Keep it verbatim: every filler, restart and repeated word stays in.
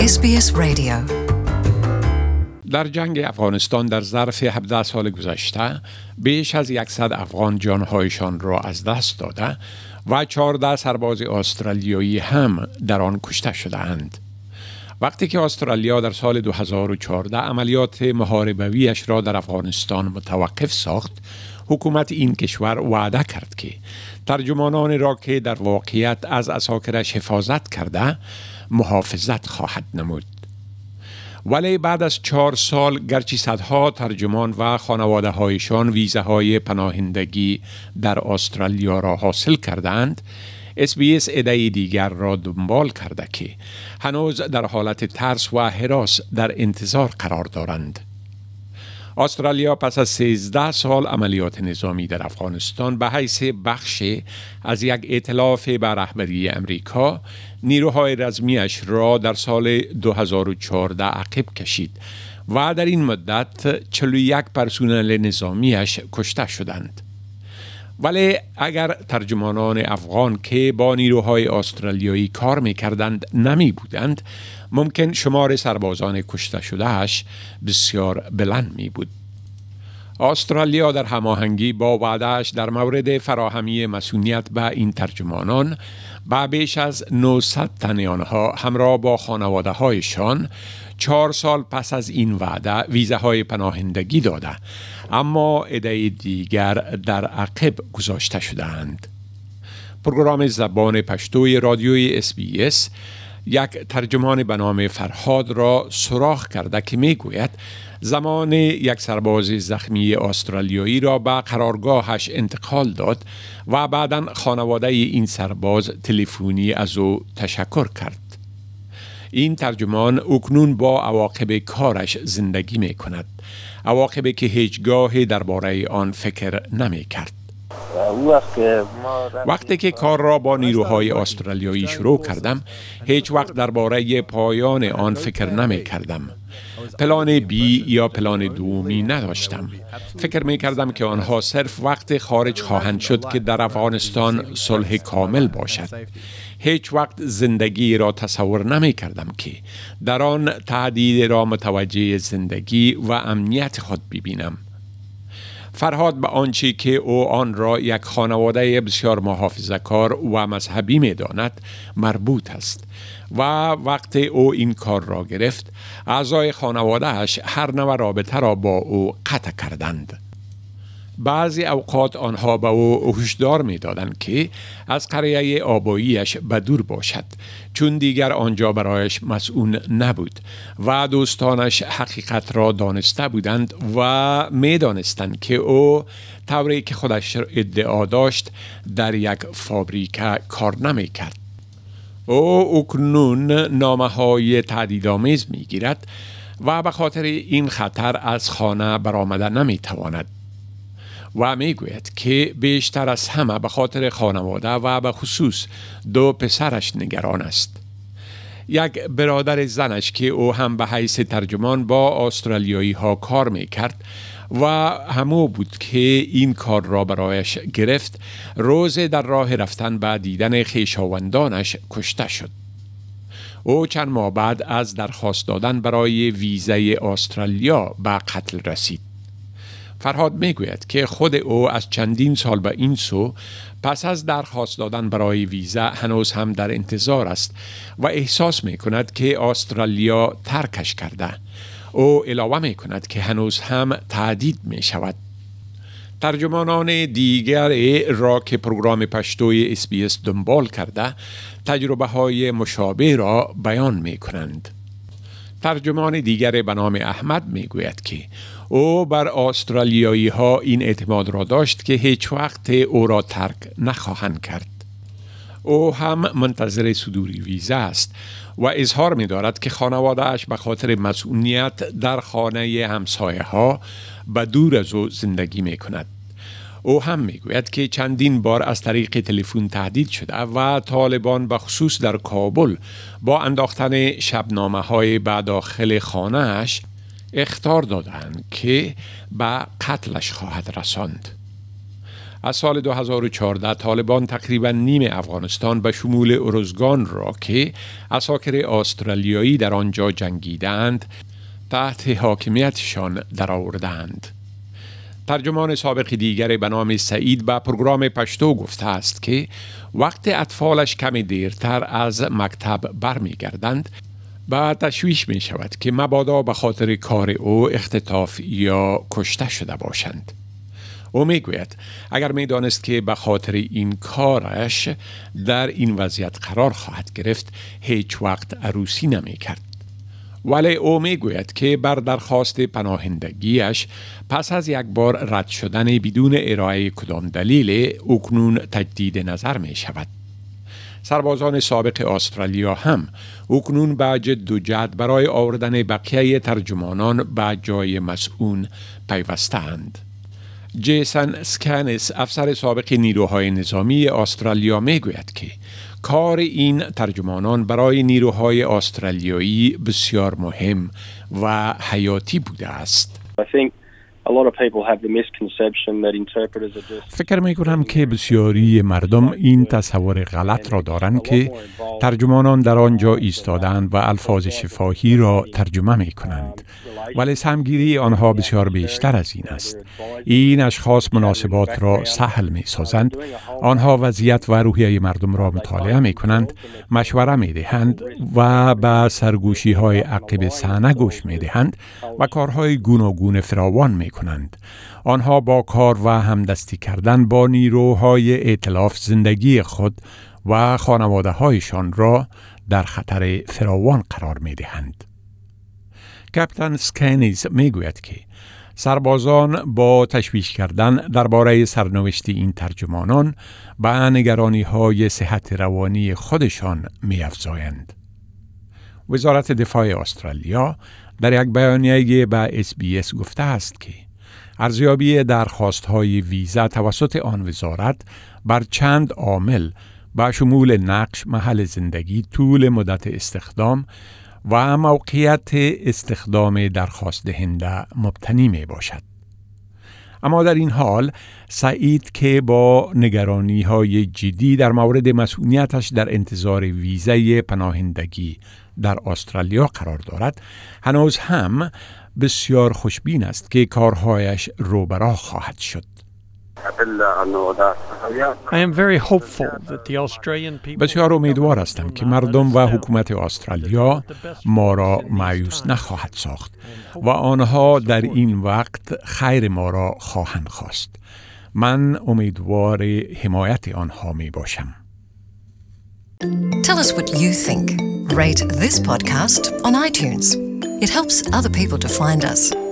اس بی اس رادیو. در جنگ افغانستان در ظرف هفده سال گذشته بیش از صد افغان جانهایشان را از دست داده و چهارده سرباز استرالیایی هم در آن کشته شده‌اند. وقتی که استرالیا در سال دو هزار و چهارده عملیات محاربویش را در افغانستان متوقف ساخت، حکومت این کشور وعده کرد که ترجمانان را که در واقعیت از عساکرش حفاظت کرده محافظت خواهد نمود. ولی بعد از چهار سال گرچه صدها ترجمان و خانواده هایشان ویزه های پناهندگی در استرالیا را حاصل کردند، اس بی اس عده دیگر را دنبال کرده که هنوز در حالت ترس و هراس در انتظار قرار دارند. استرالیا پس از سیزده سال عملیات نظامی در افغانستان به حیث بخشی از یک ائتلاف به رهبری امریکا نیروهای رزمیش را در سال دو هزار و چهارده عقب کشید و در این مدت چهل و یک پرسنل نظامیش کشته شدند. ولی اگر ترجمانان افغان که با نیروهای استرالیایی کار می‌کردند نمی بودند، ممکن شمار سربازان کشته شدهش بسیار بلند می بود. استرالیا در هماهنگی با وعده‌اش در مورد فراهمی مسئولیت به این ترجمانان با بیش از نهصد تن آنها همراه با خانواده هایشان چهار سال پس از این وعده ویزه های پناهندگی داده، اما عده دیگر در عقب گذاشته شدند. پروگرام زبان پشتوی رادیوی اس بی اس یک ترجمان به نام فرهاد را سراغ کرده که می گوید زمان یک سرباز زخمی استرالیایی را به قرارگاهش انتقال داد و بعداً خانواده این سرباز تلفنی از او تشکر کرد. این ترجمان اکنون با عواقب کارش زندگی می کند، عواقبی که هیچگاه درباره آن فکر نمی کرد. وقتی که کار را با نیروهای استرالیایی شروع کردم، هیچ وقت درباره پایان آن فکر نمی کردم. پلان بی یا پلان دومی نداشتم. فکر می کردم که آنها صرف وقت خارج خواهند شد که در افغانستان صلح کامل باشد. هیچ وقت زندگی را تصور نمی کردم که در آن تهدید را متوجه زندگی و امنیت خود ببینم. فرهاد به آنچه که او آن را یک خانواده بسیار محافظه‌کار و مذهبی می داند مربوط است و وقت او این کار را گرفت، اعضای خانواده‌اش هر نوع رابطه را با او قطع کردند. بعضی اوقات آنها به او هشدار می دادند که از قریه آباییش بدور باشد، چون دیگر آنجا برایش مسئول نبود و دوستانش حقیقت را دانسته بودند و می دانستند که او طوری که خودش ادعا داشت در یک فابریکه کار نمی کرد. او اکنون نامه های تهدیدآمیز می گیرد و به خاطر این خطر از خانه برآمده نمی تواند و می گوید که بیشتر از همه به خاطر خانواده و به خصوص دو پسرش نگران است. یک برادر زنش که او هم به حیث ترجمان با استرالیایی ها کار می کرد و همو بود که این کار را برایش گرفت، روز در راه رفتن به دیدن خویشاوندانش کشته شد. او چند ماه بعد از درخواست دادن برای ویزه استرالیا به قتل رسید. فرهاد می گوید که خود او از چندین سال به این سو پس از درخواست دادن برای ویزه هنوز هم در انتظار است و احساس می کند که استرالیا ترکش کرده. او علاوه می کند که هنوز هم تهدید می شود. ترجمانان دیگر را که پروگرام پشتوی اس بی اس دنبال کرده تجربه های مشابه را بیان می کنند. ترجمان دیگر به نام احمد می گوید که او بر استرالیایی ها این اعتماد را داشت که هیچ وقت او را ترک نخواهند کرد. او هم منتظر صدور ویزه است و اظهار می دارد که خانواده اش به خاطر مسئولیت در خانه همسایه ها به دور از او زندگی می کند. او هم می گوید که چندین بار از طریق تلفن تهدید شده و طالبان به خصوص در کابل با انداختن شبنامه های به داخل خانه اش اخطار دادند که به قتلش خواهد رساند. از سال دو هزار و چهارده طالبان تقریبا نیم افغانستان به شمول ارزگان را که عساکر استرالیایی در آنجا جنگیدند تحت حاکمیتشان درآوردند. ترجمان سابق دیگر به نام سعید به پروگرام پشتو گفته است که وقت اطفالش کمی دیرتر از مکتب برمیگردند و تشویش می شود که مبادا به خاطر کار او اختطاف یا کشته شده باشند. او می گوید اگر می دانست که به خاطر این کارش در این وضعیت قرار خواهد گرفت هیچ وقت عروسی نمی کرد. ولی او می گوید که بر درخواست پناهندگیش پس از یک بار رد شدن بدون ارائه کدام دلیل اکنون تجدید نظر می شود. سربازان سابق استرالیا هم اکنون به جد و جهد برای آوردن بقیه ترجمانان به جای مسئول پیوسته‌اند. جیسن سکانس افسر سابق نیروهای نظامی استرالیا می گوید که کار این ترجمانان برای نیروهای استرالیایی بسیار مهم و حیاتی بوده است. فکر می کنم که بسیاری مردم این تصور غلط را دارند که ترجمانان در آنجا ایستادند و الفاظ شفاهی را ترجمه می کنند، ولی سهمگیری آنها بسیار بیشتر از این است. این اشخاص مناسبات را سهل می سازند، آنها وضعیت و روحیه مردم را مطالعه می کنند، مشوره می دهند و به سرگوشی های عقب صحنه گوش می دهند و کارهای گوناگون فراوان می کنند. آنها با کار و همدستی کردن با نیروهای ائتلاف زندگی خود و خانواده هایشان را در خطر فراوان قرار می دهند. کاپیتان سکانیز می گوید که سربازان با تشویش کردن درباره سرنوشت این ترجمانان به نگرانی های صحت روانی خودشان می افزایند. وزارت دفاع استرالیا در یک بیانیه به اس بی اس گفته است که ارزیابی درخواست‌های ویزا توسط آن وزارت بر چند عامل با شمول نقش، محل زندگی، طول مدت استخدام و موقعیت استخدام درخواست دهنده مبتنی می باشد. اما در این حال سعید که با نگرانی های جدی در مورد مسئولیتش در انتظار ویزای پناهندگی در استرالیا قرار دارد، هنوز هم بسیار خوشبین است که کارهایش روبراه خواهد شد. I am very hopeful that the Australian people بسیار امیدوار هستم که مردم و حکومت استرالیا ما را مایوس نخواهد ساخت و آنها در این وقت خیر ما را خواهند خواست. من امیدوار حمایت آنها می باشم. Tell us what you think. Rate this podcast on iTunes. It helps other people to find us.